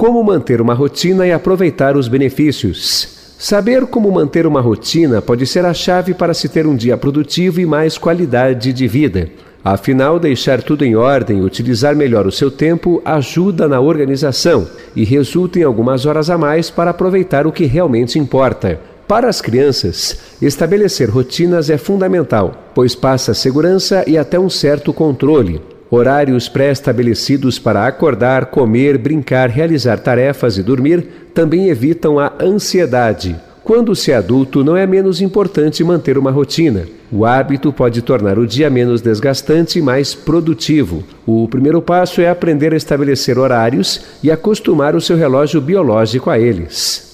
Como manter uma rotina e aproveitar os benefícios. Saber como manter uma rotina pode ser a chave para se ter um dia produtivo e mais qualidade de vida. Afinal, deixar tudo em ordem e utilizar melhor o seu tempo ajuda na organização e resulta em algumas horas a mais para aproveitar o que realmente importa. Para as crianças, estabelecer rotinas é fundamental, pois passa segurança e até um certo controle. Horários pré-estabelecidos para acordar, comer, brincar, realizar tarefas e dormir também evitam a ansiedade. Quando se é adulto, não é menos importante manter uma rotina. O hábito pode tornar o dia menos desgastante e mais produtivo. O primeiro passo é aprender a estabelecer horários e acostumar o seu relógio biológico a eles.